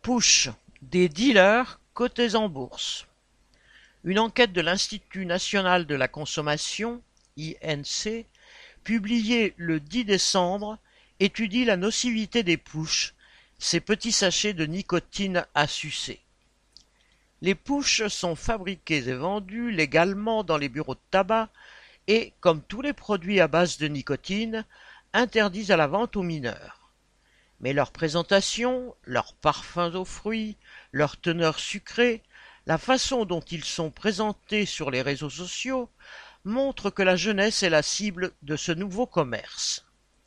Push, des dealers cotés en bourse. Une enquête de l'Institut national de la consommation, INC, publiée le 10 décembre, étudie la nocivité des pushs, ces petits sachets de nicotine à sucer. Les pushs sont fabriqués et vendus légalement dans les bureaux de tabac et, comme tous les produits à base de nicotine, interdits à la vente aux mineurs. Mais leur présentation, leurs parfums aux fruits, leur teneur sucrée, la façon dont ils sont présentés sur les réseaux sociaux montrent que la jeunesse est la cible de ce nouveau commerce.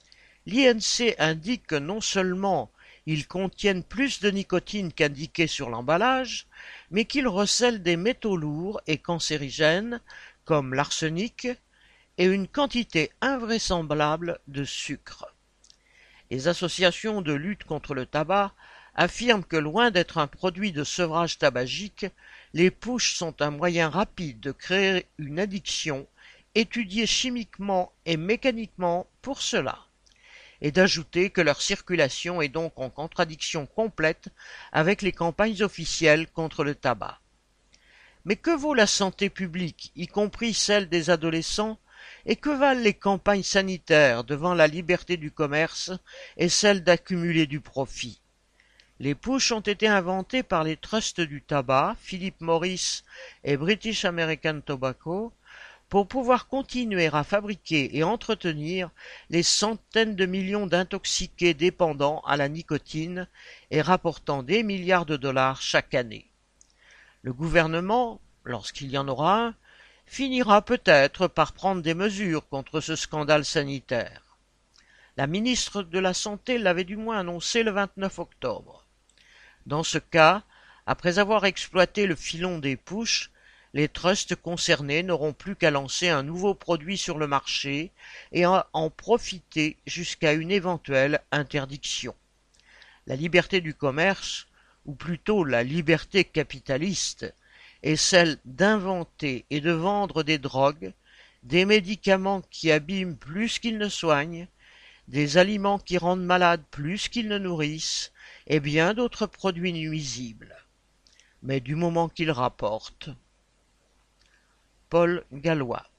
L'INC indique que non seulement ils contiennent plus de nicotine qu'indiqué sur l'emballage, mais qu'ils recèlent des métaux lourds et cancérigènes comme l'arsenic et une quantité invraisemblable de sucre. Les associations de lutte contre le tabac affirment que loin d'être un produit de sevrage tabagique, les pushs sont un moyen rapide de créer une addiction, étudiée chimiquement et mécaniquement pour cela, et d'ajouter que leur circulation est donc en contradiction complète avec les campagnes officielles contre le tabac. Mais que vaut la santé publique, y compris celle des adolescents, et que valent les campagnes sanitaires devant la liberté du commerce et celle d'accumuler du profit? Les pushs ont été inventés par les trusts du tabac, Philip Morris et British American Tobacco, pour pouvoir continuer à fabriquer et entretenir les centaines de millions d'intoxiqués dépendants à la nicotine et rapportant des milliards de dollars chaque année. Le gouvernement, lorsqu'il y en aura un, finira peut-être par prendre des mesures contre ce scandale sanitaire. La ministre de la Santé l'avait du moins annoncé le 29 octobre. Dans ce cas, après avoir exploité le filon des pushs, les trusts concernés n'auront plus qu'à lancer un nouveau produit sur le marché et à en profiter jusqu'à une éventuelle interdiction. La liberté du commerce, ou plutôt la liberté capitaliste, est celle d'inventer et de vendre des drogues, des médicaments qui abîment plus qu'ils ne soignent, des aliments qui rendent malades plus qu'ils ne nourrissent, et bien d'autres produits nuisibles. Mais du moment qu'ils rapportent. Paul Gallois.